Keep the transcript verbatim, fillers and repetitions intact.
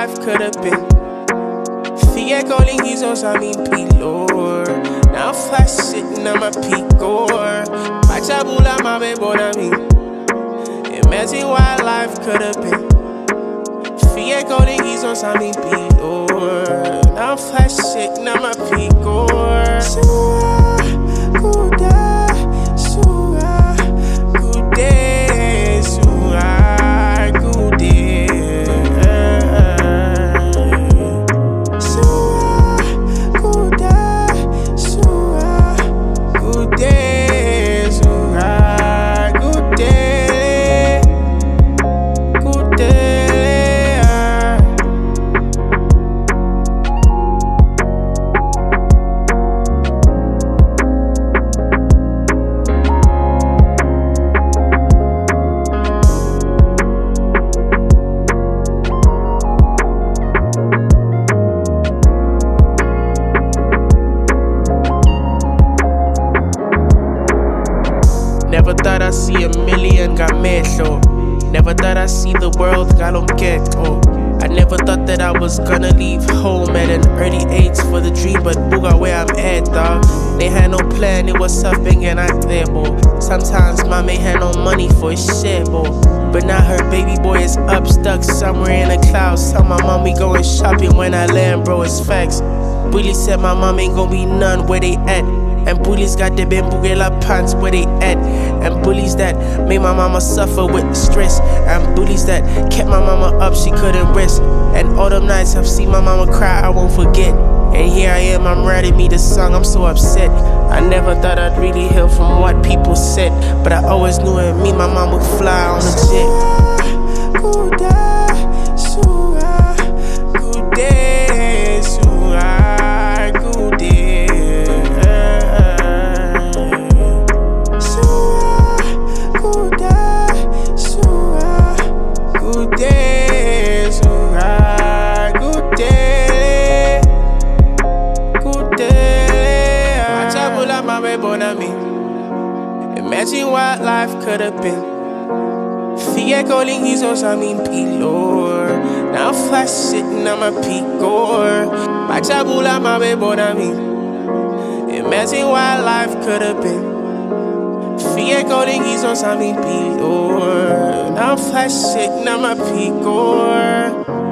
life could have been. Fie calling his own samin pilor. Now flash sitting on my picor. Pachabula mame bonami. Imagine what life could have been. Fie calling his own samin pilor. Now flash sitting on my picor. Sua, kuda, sua, kude, sua, kude. Sua, kuda, sua, kude, sua, kude, kude. Never thought I'd see a million got mehlo. Never thought I'd see the world galom ghetto. I never thought that I was gonna leave home at an early age for the dream, but booga where I'm at, dog. They had no plan, it was something and I there, bo. Sometimes mom ain't had no money for his shit, bo. But now her baby boy is up, stuck somewhere in the clouds. Tell my mom we going shopping when I land, bro, it's facts. Bully said my mom ain't gonna be none where they at. And bullies got the bambugela pants where they at. And bullies that made my mama suffer with stress. And bullies that kept my mama up, she couldn't rest. And all them nights I've seen my mama cry, I won't forget. And here I am, I'm writing me this song, I'm so upset. I never thought I'd really heal from what people said, but I always knew in me my mom would fly on a jet. Kuda, sua, kude, sua, kude. Imagine what life could have been. Fie calling his own samin pilor. Now flash sitting on my picor. Pachabula mame bonami. Imagine what life could have been. Fie calling his own samin pilor. Now flash sitting on my picor.